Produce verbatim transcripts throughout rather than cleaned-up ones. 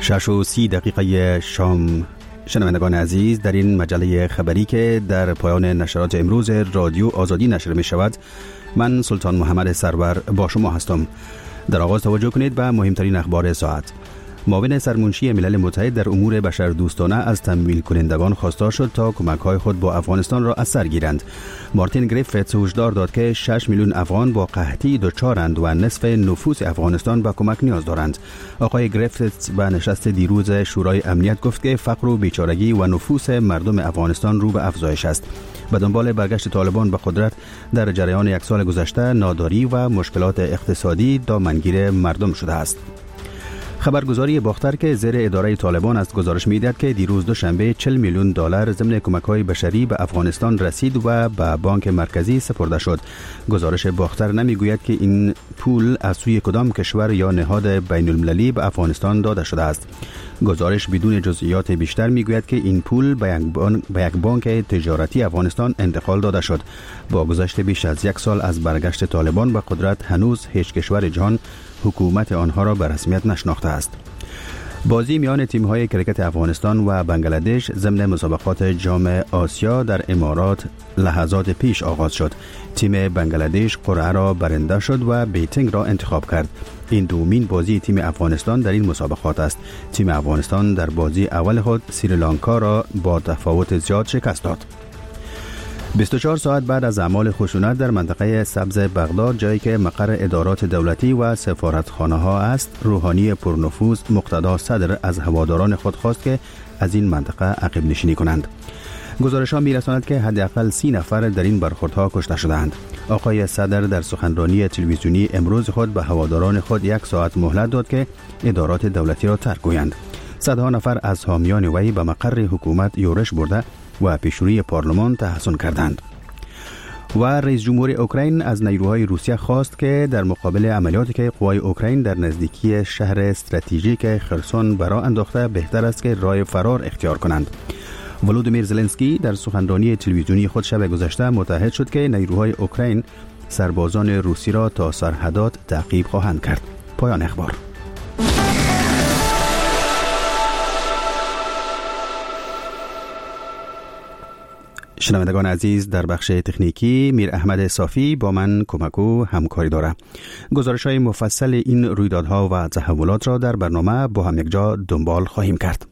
شش و سی دقیقه شام. شنوندگان عزیز، در این مجله خبری که در پایان نشرات امروز رادیو آزادی نشر می شود، من سلطان محمد سرور با شما هستم. در آغاز توجه کنید به مهمترین اخبار ساعت. معاون سرمنشی ملل متحد در امور بشردوستانه از تمویل کنندگان خواستار شد تا کمک‌های خود با افغانستان را از سر گیرند. مارتین گریفتس هشدار داد که شش میلیون افغان با قحطی دچارند و نصف نفوس افغانستان به کمک نیاز دارند. آقای گریفتس به نشست دیروز شورای امنیت گفت که فقر و بیچارگی و نفوس مردم افغانستان رو به افزایش است. به دنبال برگشت طالبان به قدرت در جریان یک سال گذشته، ناداری و مشکلات اقتصادی دامنگیر مردم شده است. خبرگزاری باختر که زیر اداره طالبان است گزارش می‌دهد که دیروز دوشنبه چهل میلیون دلار ضمن کمک‌های بشری به افغانستان رسید و به بانک مرکزی سپرده شد. گزارش باختر نمی‌گوید که این پول از سوی کدام کشور یا نهاد بین‌المللی به افغانستان داده شده است. گزارش بدون جزئیات بیشتر می‌گوید که این پول به یک بانک, به یک بانک تجارتی افغانستان انتقال داده شد. با گذشت بیش از یک سال از برگشت طالبان به قدرت، هنوز هیچ کشور جهان حکومت آنها را به رسمیت نشناخته است. بازی میان تیم‌های کرکت افغانستان و بنگلادش ضمن مسابقات جام آسیا در امارات لحظات پیش آغاز شد. تیم بنگلادش قرعه را برنده شد و بیتینگ را انتخاب کرد. این دومین بازی تیم افغانستان در این مسابقات است. تیم افغانستان در بازی اول خود سریلانکا را با تفاوت زیاد شکست داد. بیست و چهار ساعت بعد از اعمال خشونت در منطقه سبز بغداد، جایی که مقر ادارات دولتی و سفارتخانه ها است، روحانی پرنفوذ مقتدا صدر از هواداران خود خواست که از این منطقه عقب نشینی کنند. گزارش ها می رساند که حداقل سی نفر در این برخوردها کشته شدند. آقای صدر در سخنرانی تلویزیونی امروز خود به هواداران خود یک ساعت مهلت داد که ادارات دولتی را ترک گویند. صدها نفر از حامیان وی به مقر حکومت یورش برده و پیشروی پارلمان تحسن کردند. و رئیس جمهور اوکراین از نیروهای روسیه خواست که در مقابل عملیاتی که قوای اوکراین در نزدیکی شهر استراتژیک خرسون برا انداخته، بهتر است که راه فرار اختیار کنند. ولودیمیر زلنسکی در سخنرانی تلویزیونی خود شب گذشته متعهد شد که نیروهای اوکراین سربازان روسی را تا سرحدات تعقیب خواهند کرد. پایان اخبار. شنوندگان عزیز، در بخش تکنیکی میر احمد صافی با من کمک و همکاری داره. گزارش های مفصل این رویدادها و تحولات را در برنامه با هم یک جا دنبال خواهیم کرد.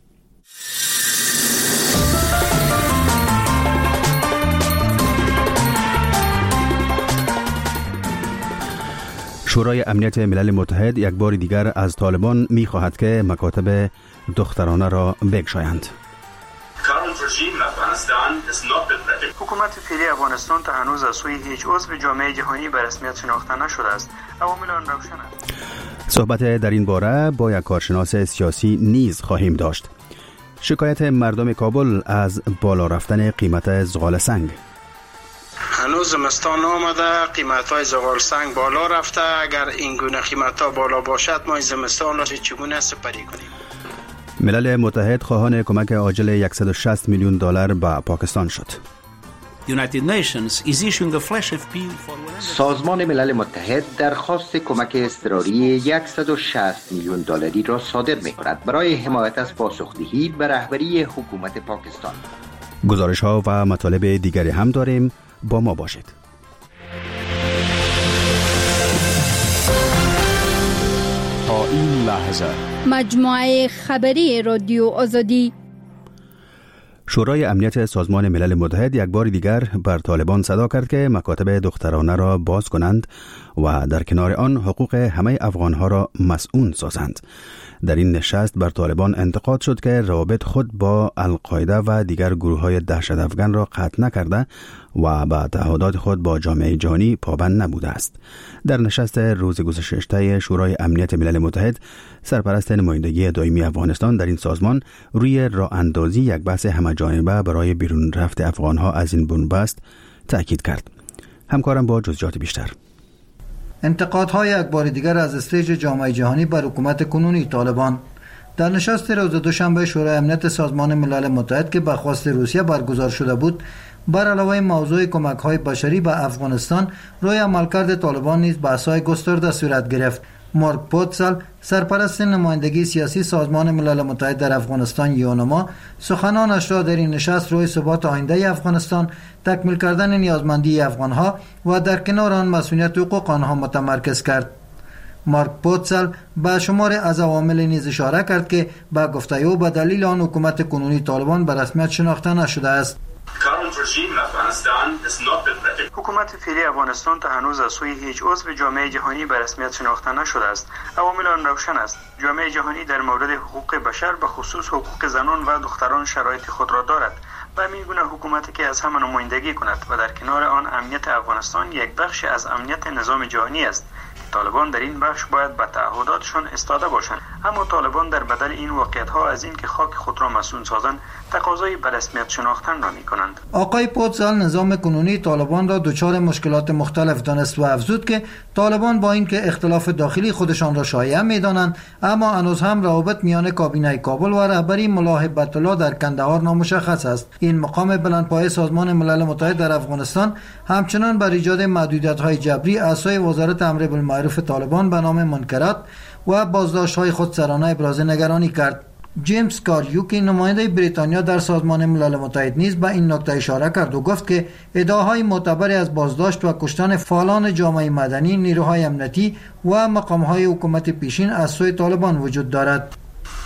شورای امنیت ملل متحد یک بار دیگر از طالبان می خواهد که مکاتب دخترانه را بگشایند. حکومت فعلی افغانستان تا هنوز از سوی هیچ عضو جامعه جهانی به رسمیت شناخته نشده است. عوامل آن روشن است. صحبت در این باره با یک کارشناس سیاسی نیز خواهیم داشت. شکایت مردم کابل از بالا رفتن قیمت زغال سنگ. هنوز زمستان آمده، قیمت‌های زغال سنگ بالا رفته. اگر این گونه قیمت‌ها بالا باشد، ما زمستان را چگونه سپری کنیم؟ ملل متحد خواهان کمک عاجل صد و شصت میلیون دلار به پاکستان شد. سازمان ملل متحد درخواست کمک اضطراری صد و شصت میلیون دلاری را صادر می‌کند برای حمایت از پاسخدهی به رهبری حکومت پاکستان. گزارش‌ها و مطالب دیگری هم داریم، با ما باشید. تا این لحظه مجموعه خبری رادیو آزادی. شورای امنیت سازمان ملل متحد یک بار دیگر بر طالبان صدا کرد که مکاتب دخترانه را باز کنند و در کنار آن حقوق همه افغانها را مسئول سازند. در این نشست بر طالبان انتقاد شد که روابط خود با القاعده و دیگر گروه‌های دهشت افغان را قطع نکرده و به تعهدات خود با جامعه جهانی پابند نبوده است. در نشست روز گذشته شورای امنیت ملل متحد، سرپرست نمایندگی دائمی افغانستان در این سازمان روی راه اندازی یک بحث همه‌جانبه برای بیرون رفت افغانها از این بنبست تأکید کرد. همکارم با جزئیات بیشتر. انتقادهای یک بار دیگر از استیج جامعه جهانی بر حکومت کنونی طالبان در نشست روز دوشنبه شورای امنیت سازمان ملل متحد که به خواست روسیه برگزار شده بود، بر علاوه موضوع کمک‌های بشری به افغانستان، روی عملکرد طالبان نیز بحث‌های گسترده صورت گرفت. مارک پوتسل سرپرست نمایندگی سیاسی سازمان ملل متحد در افغانستان یونما سخنانش را در این نشست روی ثبات آینده افغانستان، تکمیل کردن نیازمندی افغانها و در کنار آن مسئولیت حقوق آنها متمرکز کرد. مارک پوتسل به شمار از عوامل نیز اشاره کرد که به گفته او به دلیل آن حکومت کنونی طالبان به رسمیت شناخته نشده است. حکومت فعلی افغانستان تا هنوز از سوی هیچ عضو جامعه جهانی به رسمیت شناخته نشده است. عوامل آن روشن است. جامعه جهانی در مورد حقوق بشر به خصوص حقوق زنان و دختران شرایط خود را دارد. و همین گونه حکومتی که از همه نمایندگی کند و در کنار آن امنیت افغانستان یک بخش از امنیت نظام جهانی است. طالبان در این بخش باید به تعهداتشان استاده باشند، اما طالبان در بدل این واقعیت‌ها از این که خاک خود را مسئول سازند تقاضای به رسمیت شناختن را می‌کنند. آقای پوتسل نظام کنونی طالبان را دچار مشکلات مختلف دانست و افزود که طالبان با اینکه اختلاف داخلی خودشان را شایع می‌دانند، اما هنوز هم روابط میان کابینه کابل و رهبری ملا هیبت الله در کندهار نامشخص است. این مقام بلندپایه سازمان ملل متحد در افغانستان همچنان بر ایجاد محدودیت‌های جبری از سوی وزارت امر بالمعروف طالبان به نام منکرات و بازداشت‌های خودسرانه ابراز نگرانی کرد. جیمز کاریوکی نماینده بریتانیا در سازمان ملل متحد نیز به این نکته اشاره کرد و گفت که ادعاهای معتبری از بازداشت و کشتن فعالان جامعه مدنی، نیروهای امنیتی و مقام‌های حکومت پیشین از سوی طالبان وجود دارد.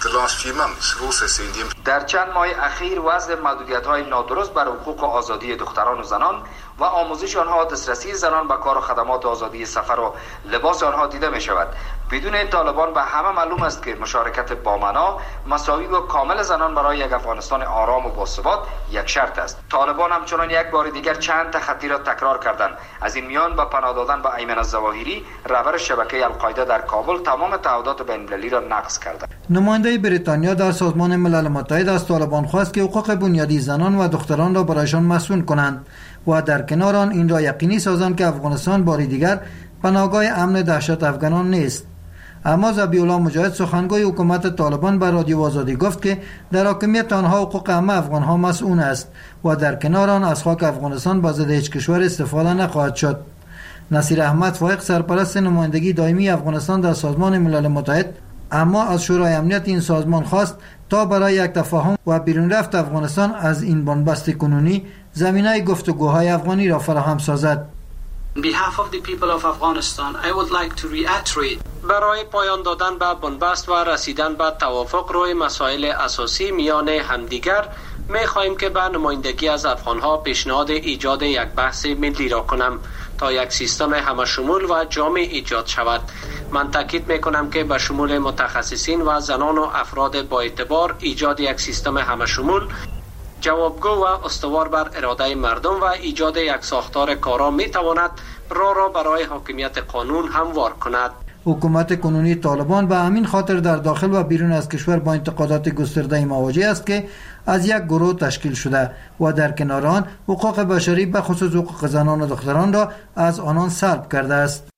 در چند ماه اخیر وضع محدودیت‌های نادرست بر حقوق آزادی دختران و زنان و آموزش آنها، دسترسی زنان به کار و خدمات، آزادی سفر و لباس آنها دیده می شود. بدون طالبان به همه معلوم است که مشارکت بامعنا، مساوی و کامل زنان برای یک افغانستان آرام و باثبات یک شرط است. طالبان همچنان یک بار دیگر چند تخطی را تکرار کردند. از این میان با پناه دادن به ایمن الظواهری، رهبر شبکه القاعده در کابل، تمام تعهدات بین‌المللی را نقض کردند. نماینده بریتانیا در سازمان ملل متحد از طالبان خواست که حقوق بنیادی زنان و دختران را برایشان مسئول کنند و در کنار آن این را یقینی سازند که افغانستان باری دیگر پناهگاه امن دهشت افغانان نیست. اما ذبیح الله مجاهد سخنگوی حکومت طالبان بر رادیو آزادی گفت که در حاکمیت آنها حقوق همه افغانها مسئول است و در کنار آن از خاک افغانستان با ضد هیچ کشور استفاده نخواهد شد. نصیر احمد فائق سرپرست نمایندگی دائمی افغانستان در سازمان ملل متحد اما از شورای امنیت این سازمان خواست تا برای یک تفاهم و بیرون رفت افغانستان از این بنبست کنونی زمینه گفتگوهای افغانی را فراهم سازد. On behalf of the people of Afghanistan, I would like to reiterate برای پایان دادن به بنبست و رسیدن به توافق روی مسائل اساسی میان همدیگر می خواهیم که به نمایندگی از افغانها پیشنهاد ایجاد یک بحث ملی را کنم تا یک سیستم همشمول و جامع ایجاد شود. من تاکید می کنم که به شمول متخصصین و زنان و افراد با اعتبار ایجاد یک سیستم همشمول جوابگو و استوار بر اراده مردم و ایجاد یک ساختار کارا می تواند راه را برای حاکمیت قانون هموار کند. حکومت کنونی طالبان به همین خاطر در داخل و بیرون از کشور با انتقادات گسترده مواجه است که از یک گروه تشکیل شده و در کنار آن حقوق بشری به خصوص حقوق زنان و دختران را از آنان سلب کرده است.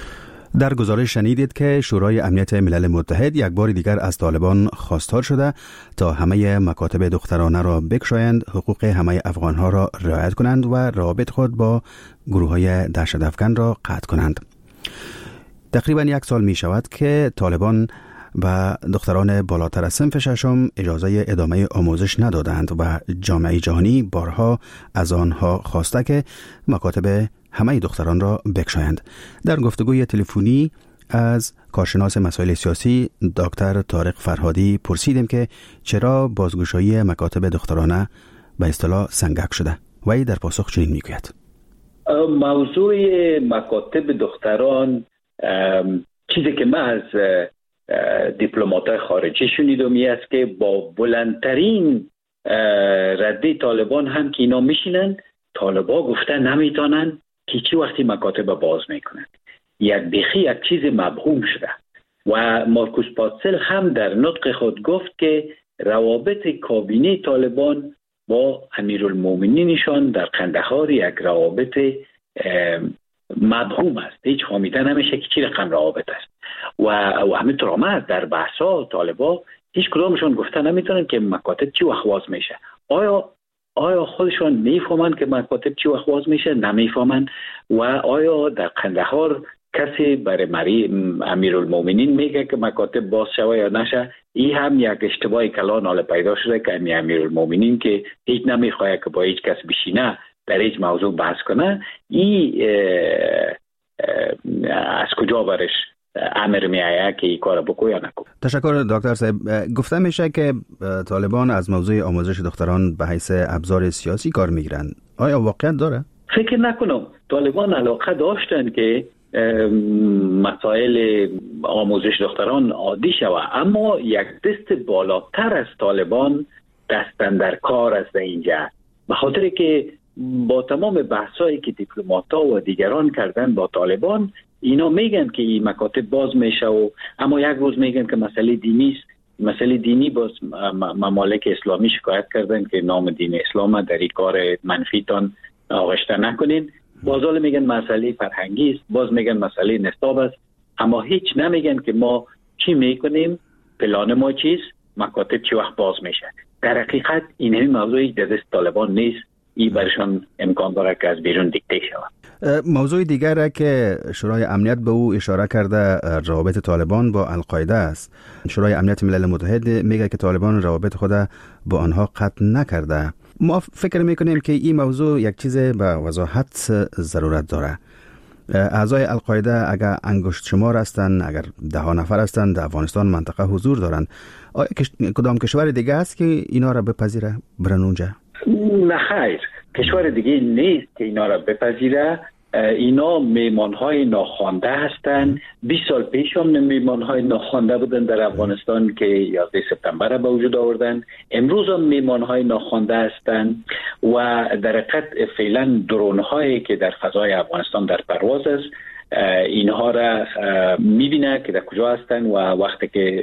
در گزارش شنیدید که شورای امنیت ملل متحد یک بار دیگر از طالبان خواستار شده تا همه مکاتب دخترانه را بکشایند، حقوق همه افغانها را رعایت کنند و روابط خود با گروه‌های دهشت افکن را قطع کنند. تقریبا یک سال می شود که طالبان و دختران بالاتر از صنف ششم اجازه ادامه آموزش ندادند و جامعه جهانی بارها از آنها خواسته که مکاتب همه دختران را بکشایند. در گفتگوی تلفنی از کارشناس مسائل سیاسی دکتر طارق فرهادی پرسیدیم که چرا بازگشایی مکاتب دخترانه به اصطلاح سنگک شده. وی در پاسخ چنین میگوید: موضوع مکاتب دختران چیزی که من از دیپلمات‌های خارجی شنیدم این است که با بلندترین رده طالبان هم که اینا میشینن، طالبان گفته نمیتونن که چی وقتی مکاتب باز میکنن. یک بیخی یک چیز مبهوم شده و مارکوس پاتسل هم در نطق خود گفت که روابط کابینه طالبان با امیرالمومنینشان در قندهار یک روابط مبهوم است. هیچ فهمیده نمیشه که چی رقم روابط است و و همینطور آمد در بحثا طالبا هیچ کدامشون گفته نمیتونن که مکاتب چی وقت باز میشه. آیا آیا خودشون میفهمن که مکاتب چی وقت باز میشه؟ نمیفهمن. و آیا در قندهار کسی برای مری امیرالمومنین میگه که مکاتب باز شوه یا نشه. این هم یک اشتباه کلان حال پیدا شده که امیرالمومنین که هیچ نمیخواه که با هیچ کس بشینه در هیچ موضوع بحث کنه، این از کجا برش امر میآید که این کار بکنه یا نکنه. تشکر دکتر صاحب. گفته میشه که طالبان از موضوع آموزش دختران به حیث ابزار سیاسی کار میگیرن. آیا واقعیت داره؟ فکر نکنم. طالبان علاقه داشتن که مسائل آموزش دختران عادی شود، اما یک دست بالاتر از طالبان دستن در کار است اینجا، به خاطر که با تمام بحثایی که دیپلمات‌ها و دیگران کردن با طالبان، اینا میگن که این مکاتب باز میشه و اما یک روز میگن که مسئله دینی است. مسئله دینی باز ممالک اسلامی شکایت کردن که نام دین اسلام در این کار منفیتان آغشته نکنین. باز حالا میگن مسئله فرهنگی است، باز میگن مسئله نصاب است، اما هیچ نمیگن که ما چی میکنیم، پلان ما چیست، مکاتب چی وقت باز میشه. در حقیقت این همین موضوعی در دست طالبان نیست، این برشان امکان داره که از بیرون دیکته شود. موضوع دیگر که شورای امنیت به او اشاره کرده روابط طالبان با القاعده است. شورای امنیت ملل متحد میگه که طالبان روابط خود با آنها قطع نکرده. ما فکر میکنیم که این موضوع یک چیز به وضاحت ضرورت داره. اعضای القاعده اگر انگشت شمار هستند، اگر ده ها نفر هستند، در افغانستان منطقه حضور دارند، آیا کدام کشور دیگه است که اینا را بپذیره برن اونجا؟ نه خیر، کشور دیگه نیست که اینا را بپذیره. اینا میمانهای ناخوانده هستند. بیست سال پیش هم میمانهای ناخوانده بودن در افغانستان که یازده سپتامبر به وجود آوردن. امروز هم میمانهای ناخوانده هستند و در حقیقت فعلا درونهایی که در فضای افغانستان در پرواز است، اینها را میبینه که در کجا هستند و وقتی که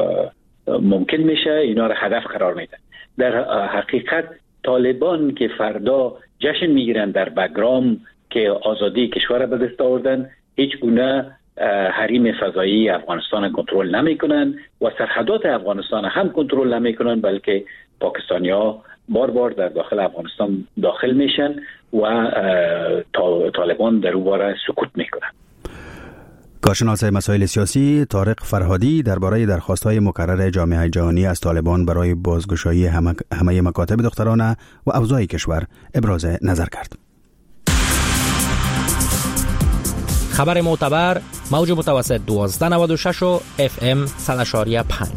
ممکن میشه اینا را هدف قرار میدن. در حقیقت طالبان که فردا جشن میگیرن در بگرام که آزادی کشور به دست آوردن، هیچ گونه حریم فضایی افغانستان کنترل نمیکنن و سرحدات افغانستان هم کنترل نمیکنن، بلکه پاکستانی‌ها بار بار در داخل افغانستان داخل میشن و طالبان در اون باره سکوت میکنن. کارشناس مسائل سیاسی طارق فرهادی درباره درخواست‌های مکرر جامعه جهانی از طالبان برای بازگشایی همه, همه مکاتب دختران و اوضاع کشور ابراز نظر کرد. خبر معتبر، موج متوسط دوازده نود و شش و اف ام صد و شش و پنج.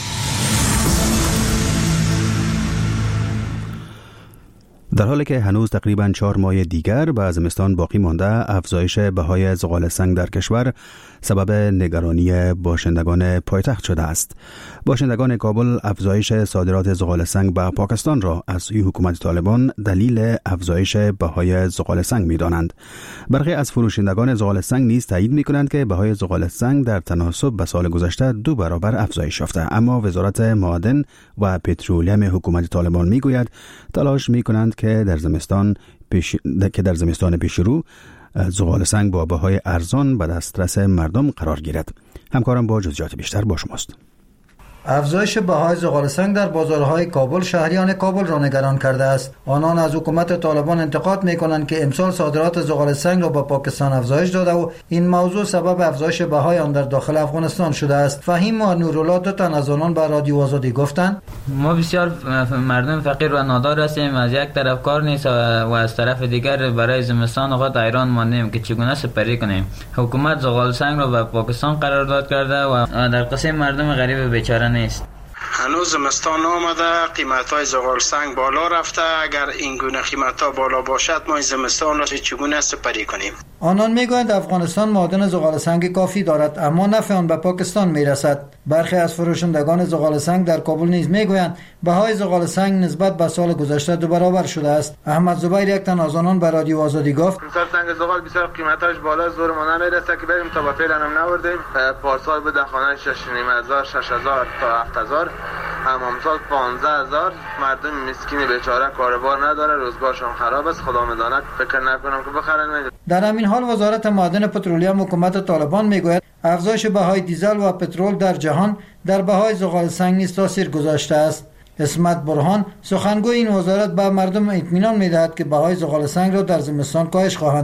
در حالی که هنوز تقریباً چهار ماه دیگر به زمستان باقی مانده، افزایش بهای زغال سنگ در کشور سبب نگرانی باشندگان پایتخت شده است. باشندگان کابل افزایش صادرات زغال سنگ به پاکستان را از سوی حکومت طالبان دلیل افزایش بهای زغال سنگ می‌دانند. برخی از فروشندگان زغال سنگ نیز تایید می‌کنند که بهای زغال سنگ در تناسب به سال گذشته دو برابر افزایش یافته، اما وزارت معادن و پترولیم حکومت طالبان می‌گوید تلاش می‌کنند که در زمستان پیش که در زمستان پیش رو زغال سنگ با بهای ارزان به دسترس مردم قرار گیرد. همکارم با جزئیات بیشتر با شماست. افزایش بهای زغال سنگ در بازارهای کابل شهریان کابل را نگران کرده است. آنان از حکومت طالبان انتقاد می‌کنند که امسال صادرات زغال سنگ را به پاکستان افزایش داده و این موضوع سبب افزایش بهای آن در داخل افغانستان شده است. فهیم و نورالله دو تن از آنان به رادیو آزادی گفتند ما بسیار مردم فقیر و نادار هستیم، از یک طرف کار نیست و از طرف دیگر برای زمستان خود حیران ماندیم که چگونه سپری کنیم. حکومت زغال سنگ را به پاکستان قرارداد کرده و در قسم مردم غریب بیچاره نیست. هنوز زمستان آمده، قیمت‌های زغال سنگ بالا رفته. اگر این گونه قیمت‌ها بالا باشد ما زمستان را چگونه سپری کنیم؟ آنان میگویند افغانستان معادن زغال سنگ کافی دارد اما نفع آن به پاکستان میرسد. برخی از فروشندگان زغال سنگ در کابل نیز میگویند بهای زغال سنگ نسبت به سال گذشته دو برابر شده است. احمد زبیر یک تن از آنان به رادیو آزادی گفت امسال سنگ زغال بسیار قیمتش بالا، زور ما نمیرسه که بریم تا با فعلا هم نوردیم. پارسال بود خانه شش و نیم هزار شش هزار تا هفت هزار، اما امسال پانزده هزار. مردم مسکین بیچاره کاروبار نداره، روزگارشون خراب است. خدا میداند، فکر نکنم که بخرن. در همین حال وزارت معادن پترولیم حکومت طالبان میگوید افزایش بهای دیزل و پترول در جهان در بهای زغال سنگ نیز تاثیر گذاشته است. اسمت برهان سخنگوی این وزارت به مردم اطمینان میدهد که بهای زغال سنگ را در زمستان کاهش خواهند داد.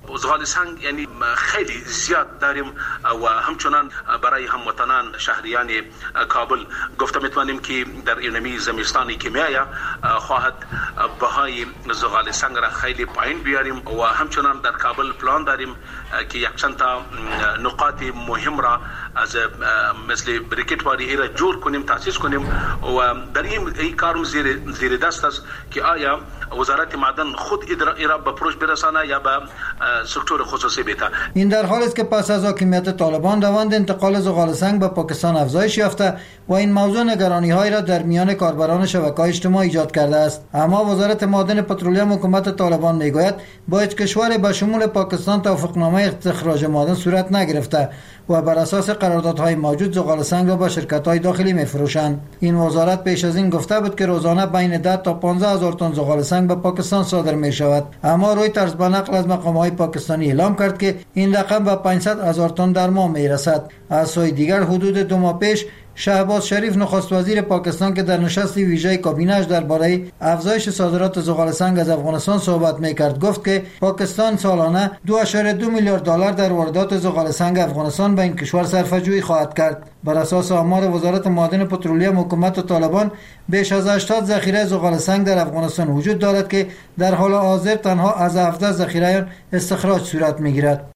زغال سنگ یعنی خیلی زیاد داریم و همچنان برای هموطنان شهریان کابل گفته میتونیم که در اینمی زمستانی که میآید خواهد بهای زغال سنگ را خیلی پایین بیاریم و همچنان در کابل پلان داریم که یک چند تا نقاط مهم را از مثل بریکت واری ایرا جور کنیم، تاسیس کنیم و در این ای کارم زیر زیر دست است که آیا وزارت معدن خود ایرا به پروژه برسانه یا به سکتور خصوصی بیتا. این در حالی است که پس از حاکمیت طالبان روند انتقال زغال سنگ به پاکستان افزایش یافته و این موضوع نگرانی‌هایی را در میان کاربران شبکه‌های اجتماعی ایجاد کرده است. اما وزارت معدن پترولیوم حکومت طالبان میگوید با هیچ کشور به شمول پاکستان توافقنامه استخراج معدن صورت نگرفته و بر اساس قراردادهای موجود زغال سنگ را به شرکت‌های داخلی می‌فروشند. این وزارت پیش از این گفته بود که روزانه بین ده تا پانزده هزار تن زغال سنگ به پاکستان صادر می‌شود. اما رویترز به نقل از مقام‌های پاکستانی اعلام کرد که این رقم به پانصد هزار تن در ماه می‌رسد. از سوی دیگر حدود دو ماه پیش شهباز شریف نخست وزیر پاکستان که در نشست ویژه کابینه‌اش درباره افزایش صادرات زغال سنگ از افغانستان صحبت می‌کرد گفت که پاکستان سالانه دو ممیز دو میلیارد دلار در واردات زغال سنگ افغانستان به این کشور صرفه‌جویی خواهد کرد. بر اساس آمار وزارت معدن پترولیوم حکومت طالبان بیش از هشتاد ذخیره زغال سنگ در افغانستان وجود دارد که در حال حاضر تنها از هفده ذخیره استخراج صورت می‌گیرد.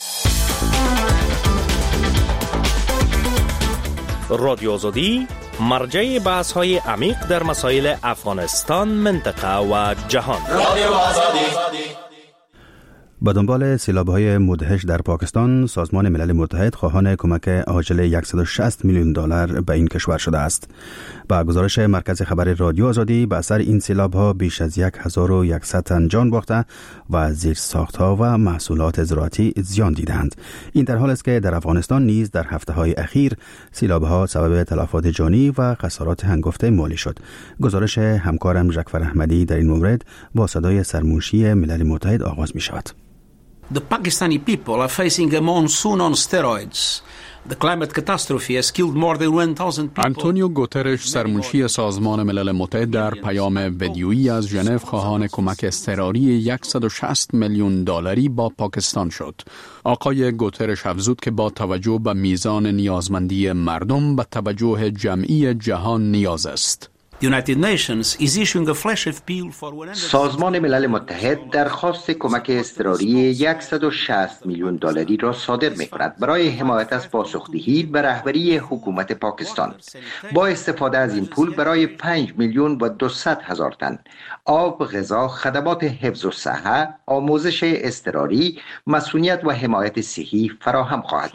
رادیو آزادی مرجع بحث های عمیق در مسائل افغانستان، منطقه و جهان. رادیو آزادی. با دنبال سیلاب‌های مدهش در پاکستان، سازمان ملل متحد خواهان کمک عاجل صد و شصت میلیون دلار به این کشور شده است. با گزارش مرکز خبر رادیو آزادی، به اثر این سیلاب‌ها بیش از هزار و صد تن جان باخته و زیرساخت‌ها و محصولات زراعتی زیان دیدند. این در حالی است که در افغانستان نیز در هفته‌های اخیر سیلاب‌ها سبب تلفات جانی و خسارات هنگفته مالی شد. گزارش همکارم جعفر احمدی در این مورد با صدای سرمنشی ملل متحد آغاز می‌شود. The Pakistani people are facing a monsoon on steroids. The climate catastrophe has killed more than one thousand people. آنتونیو گوترش سرمنشی سازمان ملل متحد در پیام ویدیویی از ژنو خواهان کمک اضطراری صد و شصت میلیون دلاری با پاکستان شد. آقای گوترش افزود که با توجه به میزان نیازمندی مردم به توجه جمعی جهان نیاز است. سازمان ملل متحد درخواست کمک اضطراری صد و شصت میلیون دلاری را صادر می‌کند برای حمایت از پاسخدهی به رهبری حکومت پاکستان با استفاده از این پول برای پنج میلیون و دویست هزار تن آب، غذا، خدمات حفظ الصحه، آموزش اضطراری، مسئولیت و حمایت صحی فراهم خواهد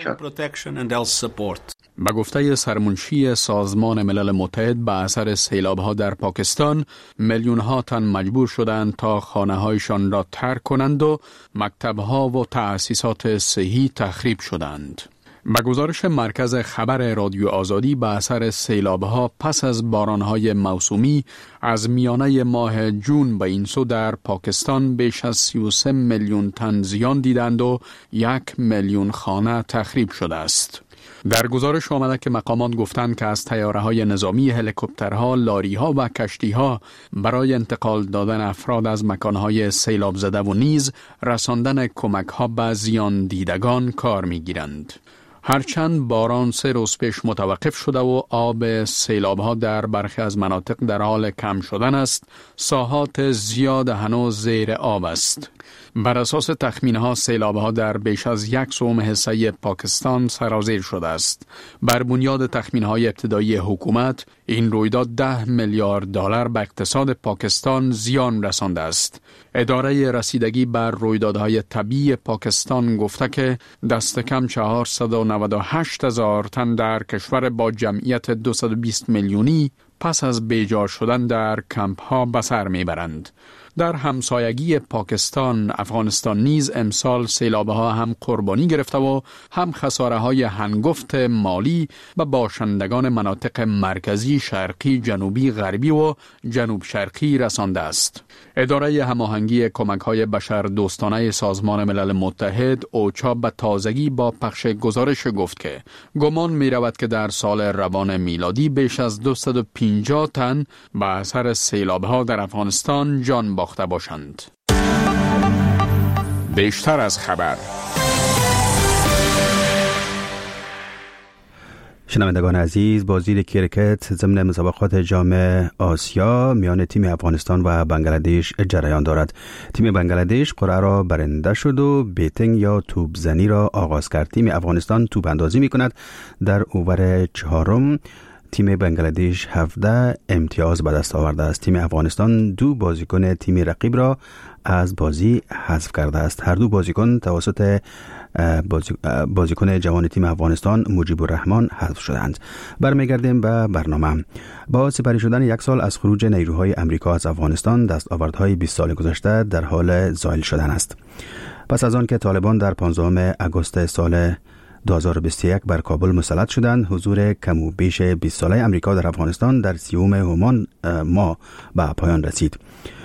شد. به گفته سرمنشی سازمان ملل متحد، به اثر سیلاب‌ها در پاکستان میلیون‌ها تن مجبور شدند تا خانه‌هایشان را ترک کنند و مکتب‌ها و تأسیسات صحی تخریب شدند. به گزارش مرکز خبر رادیو آزادی، به اثر سیلاب‌ها پس از باران‌های موسومی از میانه ماه جون به این سو در پاکستان بیش از سی و سه میلیون تن زیان دیدند و یک میلیون خانه تخریب شده است. در گزارش آمده که مقامات گفتند که از طیاره‌های نظامی، هلیکوپترها، لاری‌ها و کشتی‌ها برای انتقال دادن افراد از مکان‌های سیلاب زده و نیز رساندن کمک‌ها به زیان دیدگان کار می‌گیرند. هرچند باران سه روز پیش متوقف شده و آب سیلاب‌ها در برخی از مناطق در حال کم شدن است، ساحات زیاد هنوز زیر آب است. بر اساس تخمین‌ها سیلاب‌ها در بیش از یک سوم حصه پاکستان سرازیر شده است. بر بنیاد تخمین‌های ابتدایی حکومت، این رویداد ده میلیارد دلار به اقتصاد پاکستان زیان رسانده است. اداره رسیدگی بر رویدادهای طبیعی پاکستان گفته که دست کم چهارصد و نود و هشت هزار تن در کشور با جمعیت دویست و بیست میلیونی پس از بیجار شدن در کمپ‌ها به سر میبرند. در همسایگی پاکستان، افغانستان نیز امسال سیلاب‌ها هم قربانی گرفته و هم خساره‌های هنگفت مالی به باشندگان مناطق مرکزی، شرقی، جنوبی، غربی و جنوب شرقی رسانده است. اداره هماهنگی کمک‌های بشردوستانه سازمان ملل متحد اوچا به تازگی با پخش گزارش گفت که گمان می‌رود که در سال روان میلادی بیش از دویست و پنجاه تن به اثر سیلاب‌ها در افغانستان جان باخته باشند. بیشتر از خبر. شنوندگان عزیز، بازی کریکت ضمن مسابقات جام آسیا میان تیم افغانستان و بنگلادش جریان دارد. تیم بنگلادش قرعه را برنده شد و بیتینگ یا توپ زنی را آغاز کرد. تیم افغانستان توپ اندازی می کند. در اوور چهارم تیم بنگلادش هفده امتیاز به دست آورده است. تیم افغانستان دو بازیکن تیم رقیب را از بازی حذف کرده است. هر دو بازیکن توسط بازیکن جوان تیم افغانستان مجیب الرحمن حذف شدند. برمیگردیم به برنامه. با سپری شدن یک سال از خروج نیروهای امریکا از افغانستان، دستاوردهای بیست سال گذشته در حال زائل شدن است. پس از آن که طالبان در پانزدهم آگوست سال دو هزار و بیست و یک بر کابل مسلط شدند، حضور کم و بیش بیست ساله امریکا در افغانستان در سیوم همان ماه به پایان رسید.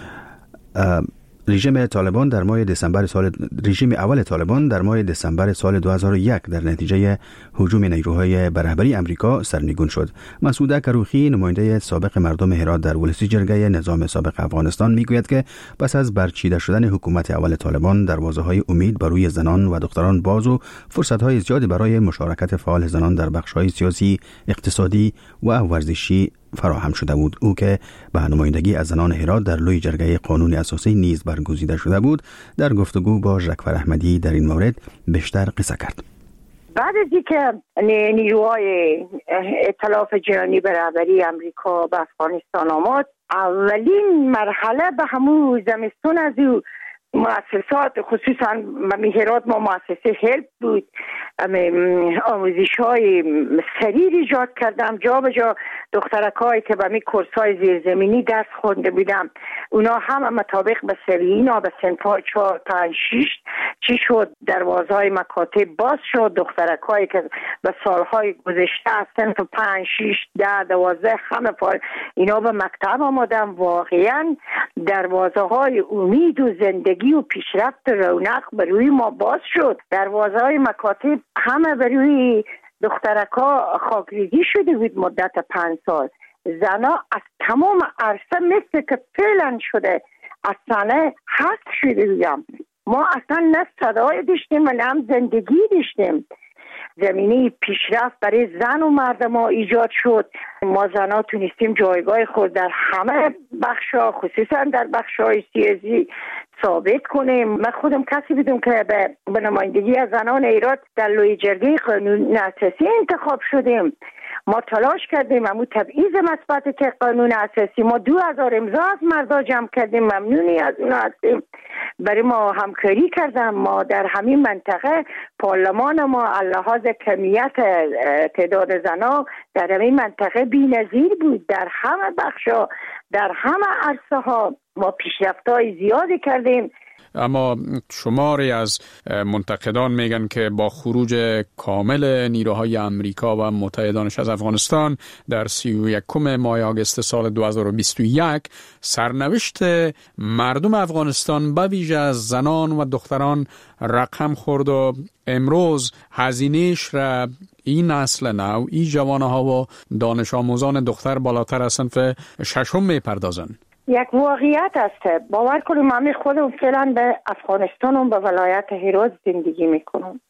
رژیم طالبان در ماه دسامبر سال رژیم اول طالبان در ماه دسامبر سال دو هزار و یک در نتیجه هجوم نیروهای برهبری امریکا سرنگون شد. مسعود کروخی، نماینده سابق مردم هرات در ولسی جرگه نظام سابق افغانستان، میگوید که پس از برچیده شدن حکومت اول طالبان، دروازه‌های امید برای زنان و دختران باز و فرصت‌های زیادی برای مشارکت فعال زنان در بخش‌های سیاسی، اقتصادی و ورزشی فراهم شده بود. او که به نمایندگی از زنان هرات در لوی جرگه قانون اساسی نیز برگزیده شده بود، در گفتگو با ژکفر احمدی در این مورد بیشتر قصه کرد. بعد از اینکه نیروهای ائتلاف جهانی برابری امریکا به افغانستان آمد، اولین مرحله به همون زمستون از او مؤسسات، خصوصا هرات ما مؤسسه هلپ بود، آموزش های سریع ایجاد کردم. جا به جا دخترکایی که به می کورس های زیرزمینی درس خونده بودم، اونا هم مطابق به سویینا به سنفای چهار پنج شیش چی شد، دروازه های مکاتب باز شد. دخترکایی که به سالهای گذشته از سنف پنج شیش ده دوازده همه پار اینا به مکتب آمدن. واقعا دروازه های امید و زندگی و پیشرفت و رونق بروی ما باز شد. دروازه های مکاتب همه بروی دخترکا خاکریزی شده بود مدت پنج سال. زنا از تمام عرصه مثل که فعلا شده از سنه حق شده بودم. ما اصلا نه صدای داشتیم و نه زندگی داشتیم. زمینی پیشرفت برای زن و مردم ها ایجاد شد. ما زنها تونستیم جایگاه خود در همه بخشا، خصوصا در بخشای سیاسی ثابت کنیم. من خودم کسی بودم که به نمایندگی از زنان ایران در لوی جرگه قانون اساسی انتخاب شدیم. ما تلاش کردیم همون تبعیض مثبت که قانون اساسی ما دو هزار امضا از مردا جمع کردیم، ممنونی از اونا هستیم. برای ما همکاری کردن. ما در همین منطقه پارلمان ما لحاظ کمیت تعداد زنا در همین منطقه بی‌نظیر بود. در همه بخشا، در همه عرصه ها ما پیشرفت‌های زیادی کردیم. اما شماری از منتقدان میگن که با خروج کامل نیروهای امریکا و متحدانش از افغانستان در سی و یکم ماه آگوست سال دو هزار و بیست و یک، سرنوشت مردم افغانستان به ویژه از زنان و دختران رقم خورد و امروز هزینه‌اش را این نسل نو، این جوانها و دانش آموزان دختر بالاتر از صنف ششم میپردازند. یک واقعیت است. باور کنیم من خودم فعلا به افغانستان و به ولایت هرات زندگی میکنم.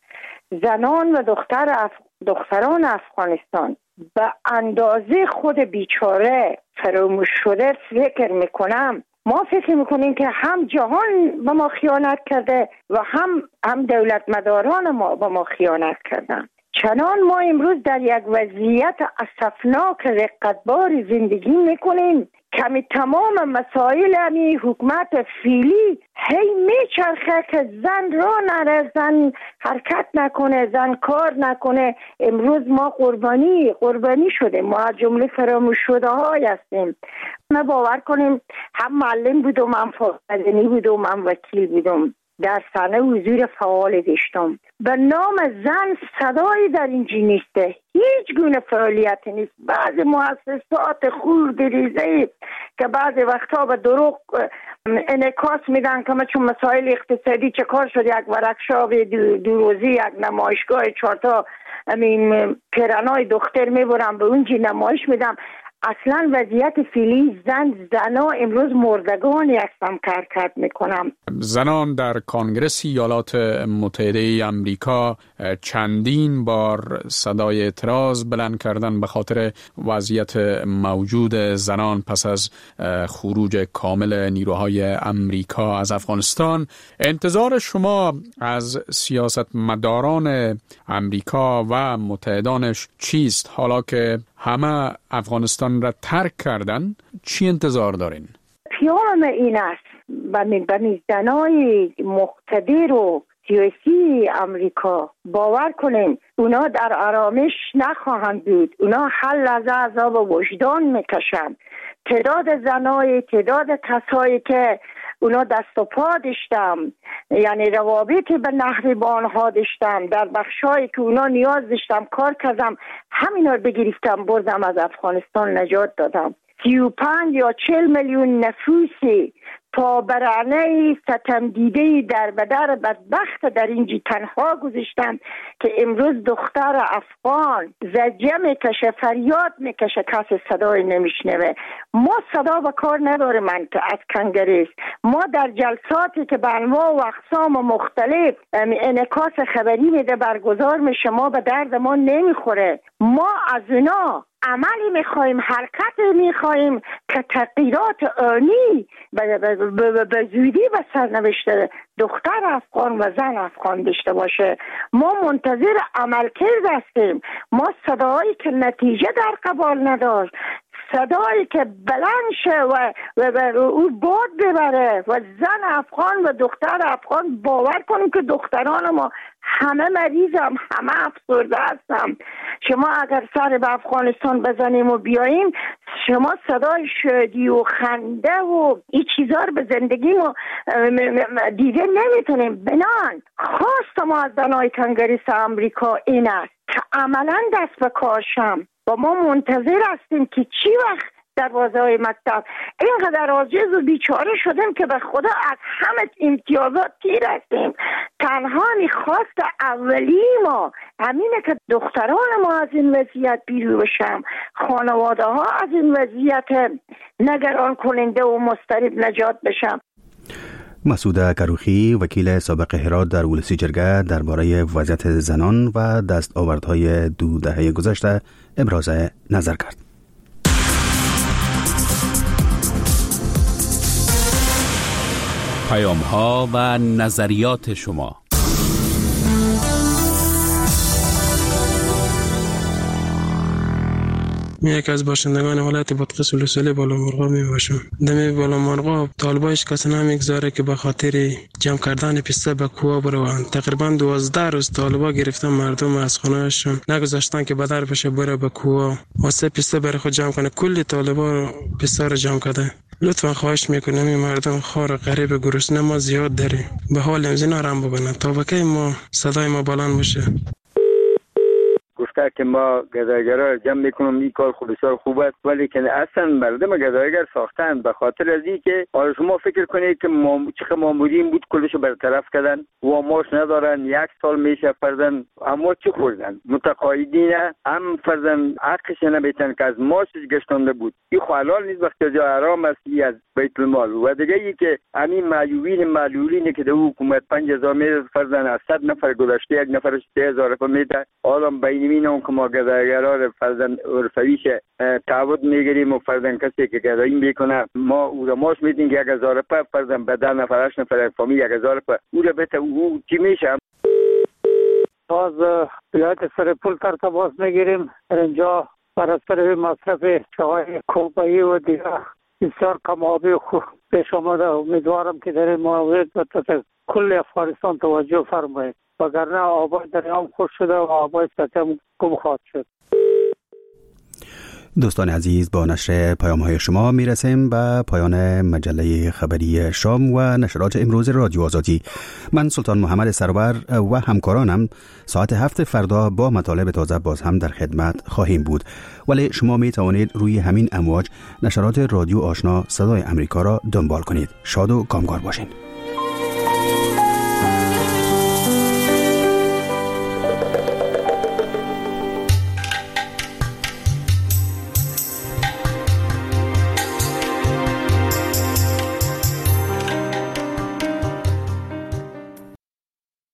زنان و دختر اف... دختران افغانستان به اندازه خود بیچاره فراموش شده فکر میکنم. ما فکر میکنیم که هم جهان به ما خیانت کرده و هم هم دولت مداران ما به ما خیانت کردن. چنان ما امروز در یک وضعیت اسفناک رقتبار زندگی میکنیم که تمام مسائل همی حکومت فیلی هی میچرخه که زن را نره، زن حرکت نکنه، زن کار نکنه. امروز ما قربانی قربانی شده، ما از جمله فراموش شده های هستیم. ما باور کنیم هم معلم بودم، هم فاقدنی بودم، هم وکیل بودم، در صحنه حضور فعال داشتم. به نام زن صدایی در اینجا نیسته، هیچ گونه فعالیت نیست. بعض مؤسسات خورد ریزه که بعض وقتا به دروغ انعکاس میدن که ما چون مسائل اقتصادی چه کار شد، یک ورکشاپ دو, دو روزی، یک نمایشگاه چهارتا امین پیرانای دختر میبرم به اونجا نمایش میدم. اصلا وضعیت فعلی زن زنا امروز مردگانی هستم کار میکنم. زنان در کنگره ایالات متحده آمریکا چندین بار صدای اعتراض بلند کردن به خاطر وضعیت موجود زنان پس از خروج کامل نیروهای آمریکا از افغانستان. انتظار شما از سیاستمداران آمریکا و متحدانش چیست؟ حالا که همه افغانستان را ترک کردن، چی انتظار دارین؟ پیام این است به زنای مقتدر و سیاسی آمریکا باور کنین اونا در آرامش نخواهند بود. اونا هر لحظه عذاب وجدان میکشند. تعداد زنای تعداد کسایی که اونا دست و پا داشتم، یعنی روابطی به نحوی با آنها داشتم، در بخشایی که اونا نیاز داشتم کار کردم، همینا رو بگرفتم بردم از افغانستان نجات دادم. سی و پنج یا چل میلیون نفوسی تا برانه ستم دیده در بدر بدبخت در اینجا تنها گذاشتم که امروز دختر افغان زجه میکشه، فریاد میکشه، کسی صدای نمیشنوه. ما صدا و کار نداره من که از کنگره است. ما در جلساتی که به انواع و اقسام مختلف انعکاس خبری میده برگزار میشه، ما به درد ما نمیخوره. ما از اینا عملی میخوایم، حرکت میخوایم که تغییرات آنی به زودی به سرنوشت دختر افغان و زن افغان داشته باشه. ما منتظر عملکرد هستیم. ما صدایی که نتیجه در قبال نداشت، صدایی که بلند شه و, و, و او باد ببره و زن افغان و دختر افغان باور کنیم که دختران ما همه مریضم، همه افسرده هستم. شما اگر سر به افغانستان بزنیم و بیاییم، شما صدای شادی و خنده و این چیزا رو به زندگی ما دیگه نمیتونیم. بنان خواست ما از زنای کنگره آمریکا این است که عملا دست به کارشم و ما منتظر هستیم که چی وقت دروازه های مکتب. اینقدر عاجز و بیچاره شدیم که به خدا از همه امتیازات تیر هستیم. تنها خواست اولی ما همینه که دختران ما از این وضعیت بیرون بشن، خانواده ها از این وضعیت نگران کننده و مضطرب نجات بشن. مسعود کروخی، وکیل سابق هرات در ولسی جرگه، درباره وضعیت زنان و دستاوردهای دو دهه گذشته ابراز نظر کرد. پیام‌ها و نظریات شما. من یک از باشندگان ولایت بادغیس ولسوالی بالامرغاب می باشم. دم بالامرغاب طالبایش کسی نمیگذاره که به خاطر جمع کردن پیسته به کوه بروند. تقریبا دوازده روز طالبا گرفتن مردم از خانه‌شون، نگذاشتن که بدر بشه بره به کوه واسه پیسته بره خود جمع کنه. کلی طالبا پیسته رو جمع کرده. لطفا خواهش میکنم این مردم خار غریب گرسنه ما زیاد داریم، به حال امزینا رم ببینن تا وکی ما صدای ما بلند بشه. گفته که ما گدایگرها جمع میکنم، این کار خود بسیار خوب است، ولی که اصلا مردم گدایگر ساختن به خاطر از این که حالا شما فکر کنید که ما چه مامورین بود کلشو برطرف کردن و ماش ندارن، یک سال میشه فرزن اما چی خوردن متقاعدین هم فرزن حقش نمیتن که از ماشش گشتنده بود. این خو حلال نیست وقتی جا حرام است از بیت المال. و دیگه ای که همین معیوبین معلولین که در حکومت پنج هزار میده فرزن از صد نفر گذشته یک نفرش سه هزار میده، حالا بین این که ما گدایگرها رو فرزن عرفویش تعهد میگیریم و فرزن کسی که گدایی میکنه ما او را ماش میدیم که یک هزار پا فرزن به ده نفر هشت نفر یک فامیل یک هزار پا او را بته او چی میشه. از ولایت سرپل ترتباس میگیریم. اینجا بر اثر مصرف چای کوبایی و دیگه بسیار کمابی خوب پیش آمده. امیدوارم که در این مورد به کل افغانستان توجه فرمایید، وگرنه آبای دریام خوش شده و آبای سطح هم گم خواهد شد. دوستان عزیز، با نشر پیام های شما می رسیم به پایان مجله خبری شام و نشرات امروز رادیو آزادی. من سلطان محمد سرور و همکارانم ساعت هفت فردا با مطالب تازه باز هم در خدمت خواهیم بود، ولی شما می توانید روی همین امواج نشرات رادیو آشنا صدای امریکا را دنبال کنید. شاد و کامگار باشین.